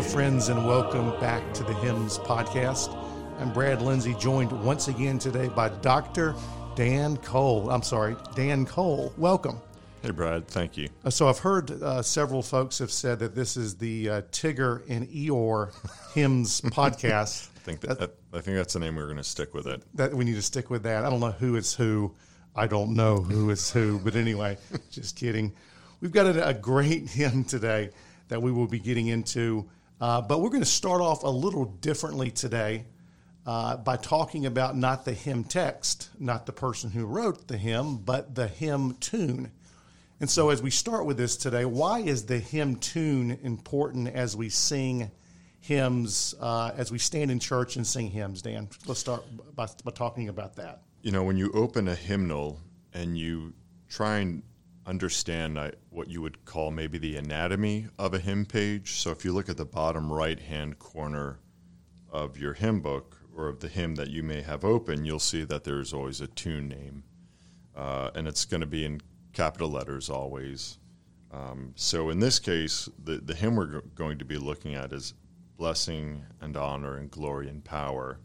friends, and welcome back to the Hymns Podcast. I'm Brad Lindsay, joined once again today by Dr. Dan Cole. Dan Cole. Welcome. Hey, Brad. Thank you. So I've heard several folks have said that this is the Tigger and Eeyore Hymns Podcast. I think that's the name we're going to stick with it. That we need to stick with that. I don't know who is who. I don't know who is who. But anyway, just kidding. We've got a great hymn today that we will be getting into. But we're going to start off a little differently today by talking about not the hymn text, not the person who wrote the hymn, but the hymn tune. And so as we start with this today, why is the hymn tune important as we sing hymns, as we stand in church and sing hymns, Dan? Let's start by talking about that. You know, when you open a hymnal and you try and understand what you would call maybe the anatomy of a hymn page. So if you look at the bottom right-hand corner of your hymn book or of the hymn that you may have open, you'll see that there's always a tune name. And it's going to be in capital letters always. So in this case, the hymn we're going to be looking at is Blessing and Honor and Glory and Power,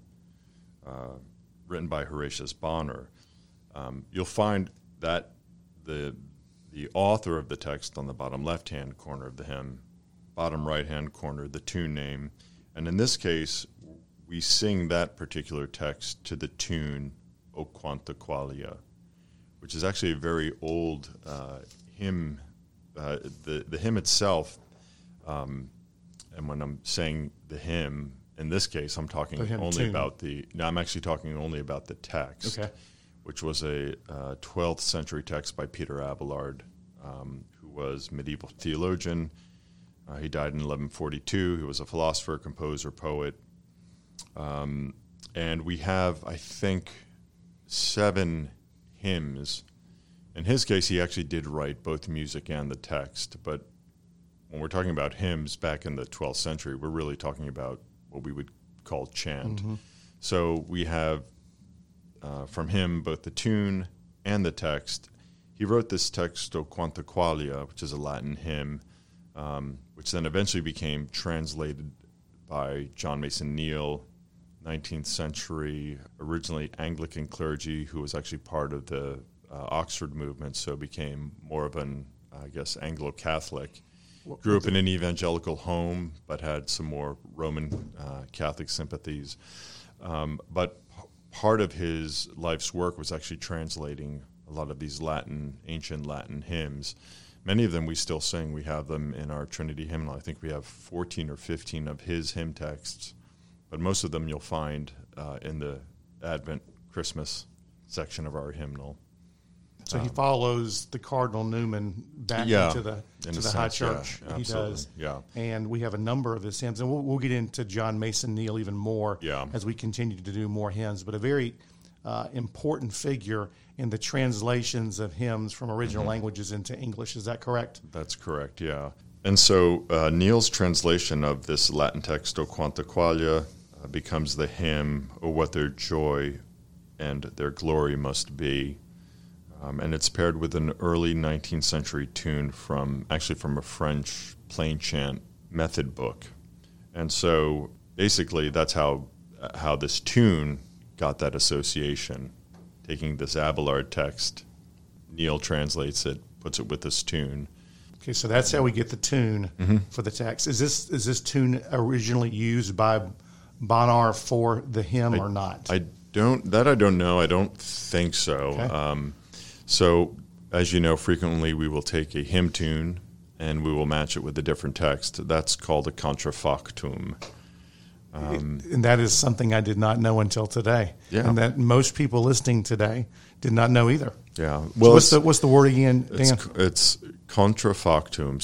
written by Horatius Bonar. You'll find that the author of the text on the bottom left-hand corner of the hymn, bottom right-hand corner, the tune name. And in this case, we sing that particular text to the tune, O Quanta Qualia, which is actually a very old hymn. The hymn itself, and when I'm saying the hymn, in this case, I'm talking only about I'm actually talking only about the text. Okay. Which was a 12th century text by Peter Abelard, who was medieval theologian. He died in 1142. He was a philosopher, composer, poet. And we have, I think, 7 hymns. In his case, he actually did write both music and the text. But when we're talking about hymns back in the 12th century, we're really talking about what we would call chant. Mm-hmm. So we have from him both the tune and the text. He wrote this text, O Quanta Qualia, which is a Latin hymn, which then eventually became translated by John Mason Neale, 19th century, originally Anglican clergy who was actually part of the Oxford movement, so became more of an, Anglo-Catholic. Grew up in an evangelical home, but had some more Roman Catholic sympathies. But part of his life's work was actually translating a lot of these ancient Latin hymns. Many of them we still sing. We have them in our Trinity hymnal. I think we have 14 or 15 of his hymn texts, but most of them you'll find in the Advent Christmas section of our hymnal. So he follows the Cardinal Newman back into the high church. Yeah, he does. Yeah. And we have a number of his hymns. And we'll get into John Mason Neale even more as we continue to do more hymns. But a very important figure in the translations of hymns from original languages into English. Is that correct? That's correct, yeah. And so Neale's translation of this Latin text, O Quanta Qualia, becomes the hymn, O what their joy and their glory must be. And it's paired with an early 19th century tune from a French plain chant method book. And so basically that's how this tune got that association. Taking this Abelard text, Neale translates it, puts it with this tune. Okay, so that's how we get the tune for the text. Is this tune originally used by Bonar for the hymn or not? I don't know. I don't think so. Okay. So, as you know, frequently we will take a hymn tune and we will match it with a different text. That's called a contrafactum. And that is something I did not know until today. Yeah. And that most people listening today did not know either. Yeah. Well, so what's the word again, Dan? It's contrafactum,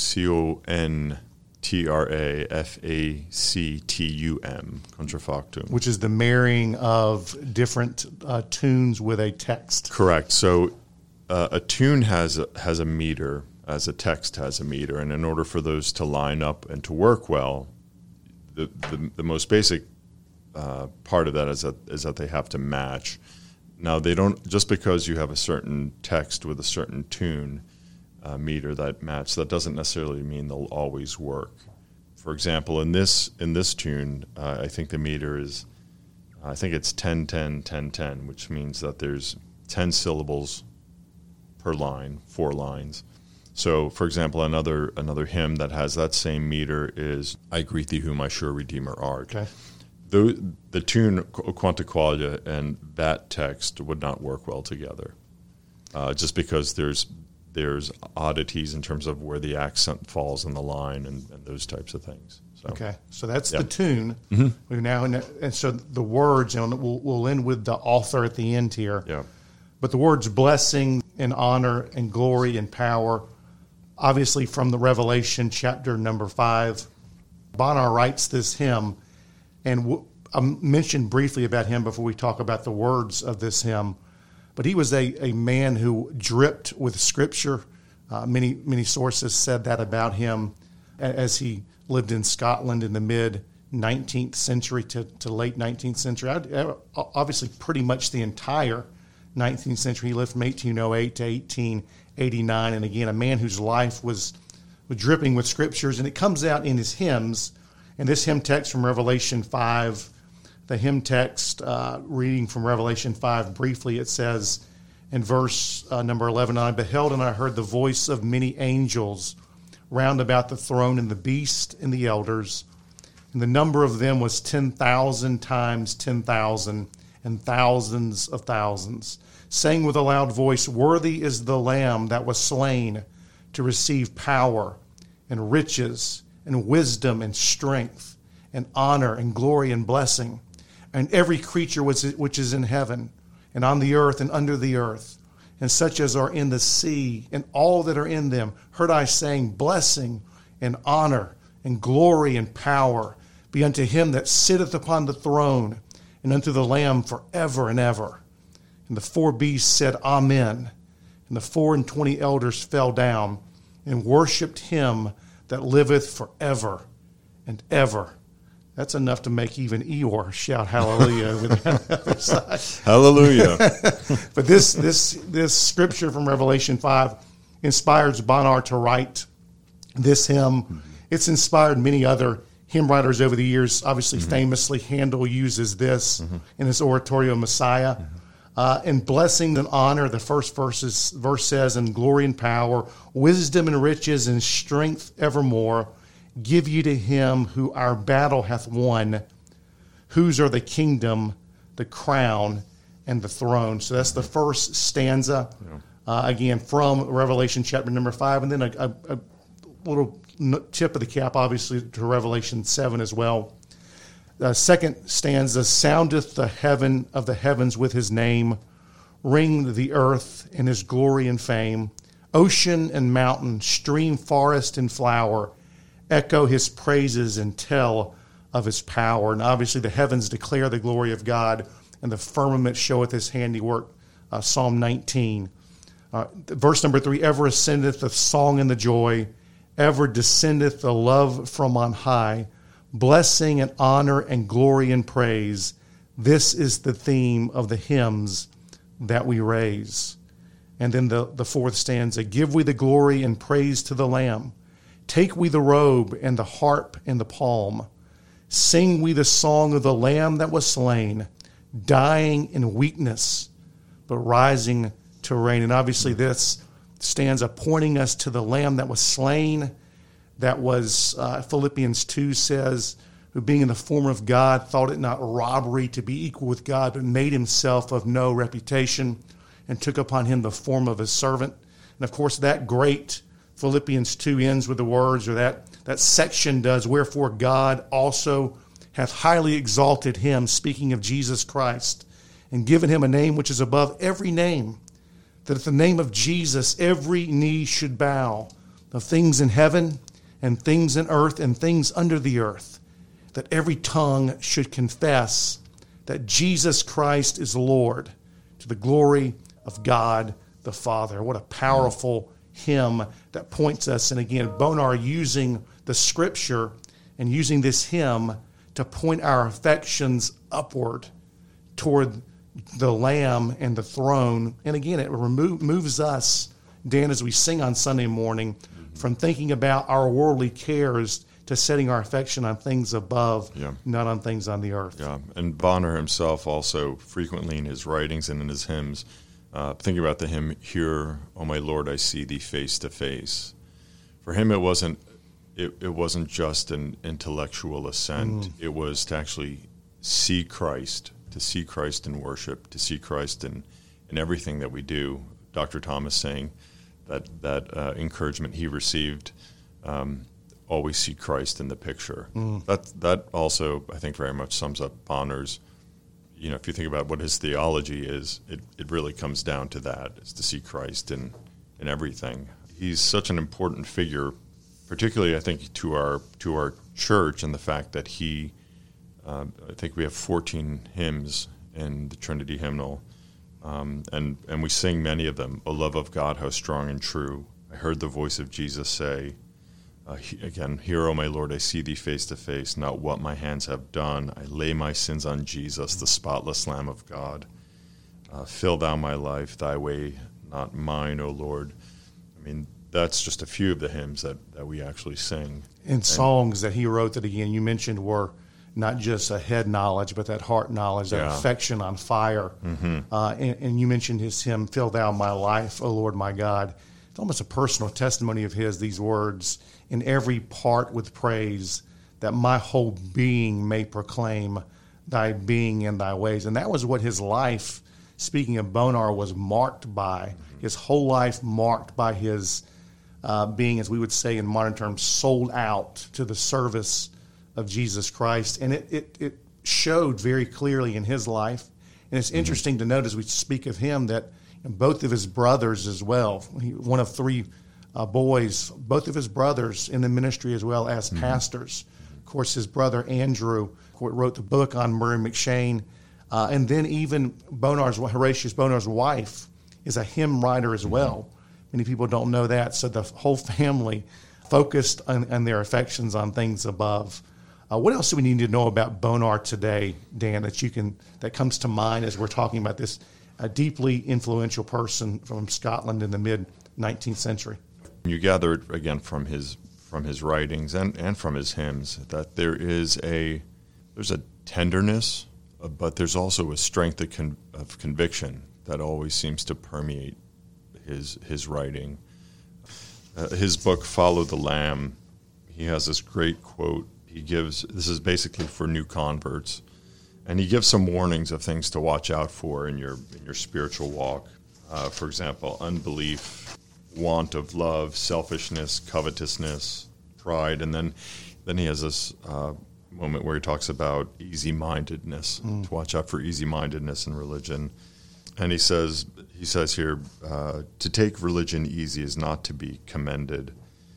contrafactum, contrafactum. Which is the marrying of different tunes with a text. Correct. So a tune has a meter, as a text has a meter, and in order for those to line up and to work well, the most basic part of that is that they have to match. Now, they don't, just because you have a certain text with a certain tune meter that match, that doesn't necessarily mean they'll always work. for example, in this tune, I think the meter is, I think it's 10-10-10-10, which means that there's 10 syllables per line, 4 lines. So, for example, another hymn that has that same meter is "I Greet Thee, Whom My Sure Redeemer Art." Okay. The tune "Quanta Qualia" and that text would not work well together, just because there's oddities in terms of where the accent falls in the line and those types of things. So. Okay, so that's the tune. We've now, and so the words, and we'll end with the author at the end here. Yeah. But the words blessing and honor and glory and power, obviously from the Revelation chapter number 5. Bonar writes this hymn, and I mentioned briefly about him before we talk about the words of this hymn. But he was a man who dripped with Scripture. Many sources said that about him as he lived in Scotland in the mid-19th century to late 19th century. Obviously, pretty much the entire 19th century. He lived from 1808 to 1889. And again, a man whose life was dripping with Scriptures. And it comes out in his hymns. And this hymn text from Revelation 5, the hymn text, reading from Revelation 5 briefly, it says in verse number 11, "I beheld and I heard the voice of many angels round about the throne and the beast and the elders. And the number of them was 10,000 times 10,000 and thousands of thousands, saying with a loud voice, Worthy is the Lamb that was slain to receive power and riches and wisdom and strength and honor and glory and blessing. And every creature which is in heaven and on the earth and under the earth, and such as are in the sea, and all that are in them, heard I saying, Blessing and honor and glory and power be unto him that sitteth upon the throne, and unto the Lamb forever and ever. And the 4 beasts said, Amen. And the 24 elders fell down and worshipped him that liveth forever and ever. That's enough to make even Eeyore shout hallelujah over there on the other side. Hallelujah. But this scripture from Revelation 5 inspires Bonar to write this hymn. Mm-hmm. It's inspired many other hymn writers over the years. Obviously, famously, Handel uses this in his oratorio Messiah. In blessing and honor, the first verse says, in glory and power, wisdom and riches and strength evermore, give ye to him who our battle hath won, whose are the kingdom, the crown, and the throne. So that's the first stanza, again, from Revelation chapter number 5. And then a little tip of the cap, obviously, to Revelation 7 as well. The second stanza, soundeth the heaven of the heavens with his name, ring the earth in his glory and fame, ocean and mountain, stream, forest, and flower, echo his praises and tell of his power. And obviously the heavens declare the glory of God, and the firmament showeth his handiwork, Psalm 19. Verse number 3, ever ascendeth the song and the joy, ever descendeth the love from on high, blessing and honor and glory and praise. This is the theme of the hymns that we raise. And then the fourth stanza, give we the glory and praise to the Lamb. Take we the robe and the harp and the palm. Sing we the song of the Lamb that was slain, dying in weakness, but rising to reign. And obviously this stanza pointing us to the Lamb that was slain, that was, Philippians 2 says, who being in the form of God, thought it not robbery to be equal with God, but made himself of no reputation, and took upon him the form of a servant. And of course that great Philippians 2 ends with the words, or that section does, wherefore God also hath highly exalted him, speaking of Jesus Christ, and given him a name which is above every name, that at the name of Jesus every knee should bow, of things in heaven and things in earth and things under the earth, that every tongue should confess that Jesus Christ is Lord, to the glory of God the Father. What a powerful hymn that points us, and again, Bonar using the scripture and using this hymn to point our affections upward toward the Lamb and the throne. And again, it moves us, Dan, as we sing on Sunday morning, from thinking about our worldly cares to setting our affection on things above, Yeah. not on things on the earth. Yeah, and Bonner himself also frequently in his writings and in his hymns, thinking about the hymn, "Here, O my Lord, I see thee face to face." For him, it wasn't just an intellectual assent. It was to actually see Christ, in worship, to see Christ in everything that we do. Dr. Thomas saying that encouragement he received, always see Christ in the picture. That also, I think, very much sums up Bonner's, if you think about what his theology is, it really comes down to that, is to see Christ in everything. He's such an important figure, particularly, I think, to our church, and the fact that I think we have 14 hymns in the Trinity hymnal, and we sing many of them. "O love of God, how strong and true, I heard the voice of Jesus say." Again, "Here, O my Lord, I see thee face to face, not what my hands have done. I lay my sins on Jesus, the spotless Lamb of God. Fill thou my life, thy way, not mine, O Lord." I mean, that's just a few of the hymns that we actually sing. And songs that he wrote that, again, you mentioned were not just a head knowledge, but that heart knowledge, that affection on fire. And you mentioned his hymn, "Fill thou my life, O Lord my God." It's almost a personal testimony of his, these words, "In every part with praise, that my whole being may proclaim thy being and thy ways." And that was what his life, speaking of Bonar, was marked by. His whole life marked by his being, as we would say in modern terms, sold out to the service of Jesus Christ. And it showed very clearly in his life. And it's interesting to note as we speak of him that both of his brothers as well, one of three boys, both of his brothers in the ministry as well as pastors. Of course, his brother Andrew wrote the book on Murray McCheyne. And then even Horatius Bonar's wife is a hymn writer as well. Many people don't know that. So the whole family focused on their affections on things above. What else do we need to know about Bonar today, Dan, that comes to mind as we're talking about this deeply influential person from Scotland in the mid-19th century? You gather it again from his writings and from his hymns that there's a tenderness, but there's also a strength of conviction that always seems to permeate his writing. His book, "Follow the Lamb," he has this great quote. This is basically for new converts, and he gives some warnings of things to watch out for in your spiritual walk. For example, unbelief, want of love, selfishness, covetousness, pride, and then he has this moment where he talks about easy-mindedness, to watch out for easy-mindedness in religion. And he says here, to take religion easy is not to be commended.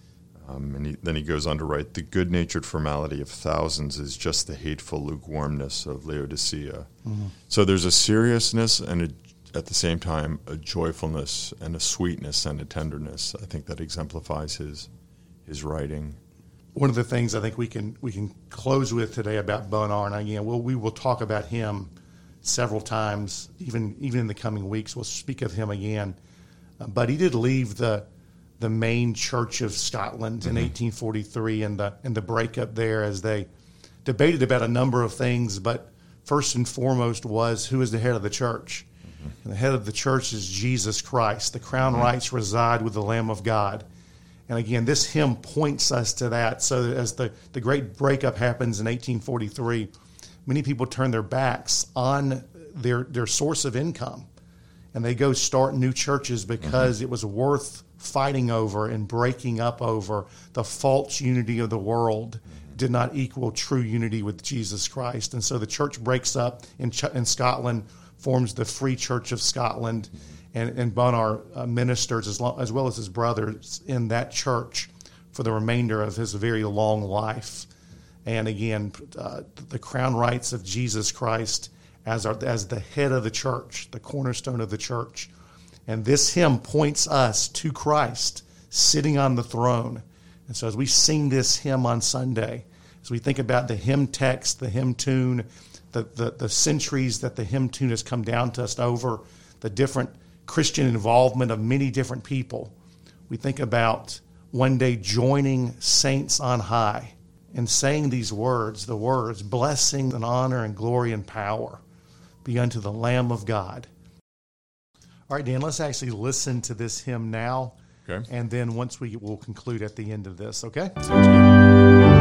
Then he goes on to write, "The good-natured formality of thousands is just the hateful lukewarmness of Laodicea." So there's a seriousness and at the same time a joyfulness and a sweetness and a tenderness, I think, that exemplifies his writing. One of the things I think we can close with today about Bonar, and again, we will talk about him several times, even in the coming weeks. We'll speak of him again. But he did leave the main Church of Scotland in 1843 and the breakup there, as they debated about a number of things, but first and foremost was who is the head of the church. And the head of the church is Jesus Christ. The crown rights reside with the Lamb of God. And again, this hymn points us to that. So that as the great breakup happens in 1843, many people turn their backs on their source of income, and they go start new churches because it was worth fighting over and breaking up over. The false unity of the world did not equal true unity with Jesus Christ. And so the church breaks up in Scotland, forms the Free Church of Scotland, and Bonar ministers as well as his brothers in that church for the remainder of his very long life. And again, the crown rights of Jesus Christ as the head of the church, the cornerstone of the church. And this hymn points us to Christ sitting on the throne. And so as we sing this hymn on Sunday, as we think about the hymn text, the hymn tune, the centuries that the hymn tune has come down to us over, the different Christian involvement of many different people, we think about one day joining saints on high and saying these words, the words, blessing and honor and glory and power be unto the Lamb of God. All right, Dan, let's actually listen to this hymn now. Okay. And then once we'll conclude at the end of this, okay? Sounds good.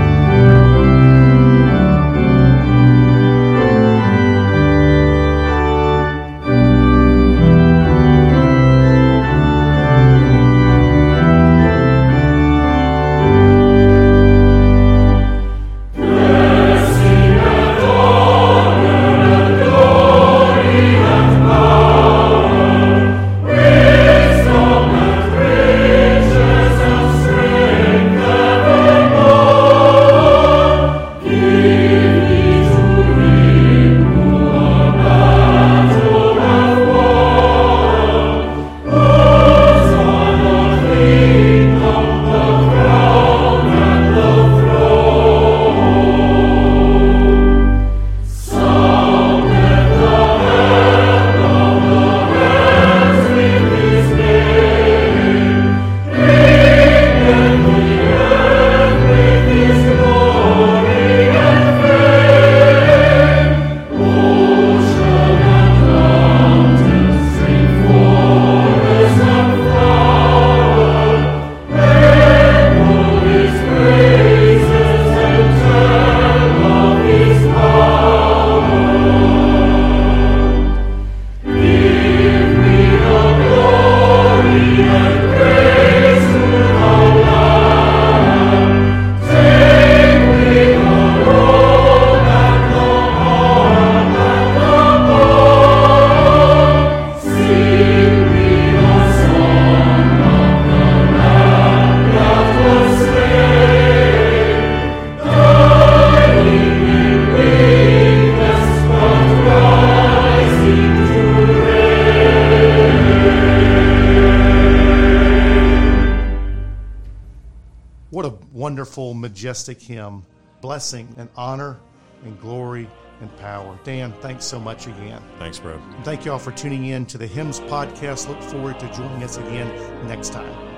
Wonderful, majestic hymn, blessing and honor and glory and power. Dan, thanks so much again. Thanks, Brad. Thank you all for tuning in to the Hymns Podcast. Look forward to joining us again next time.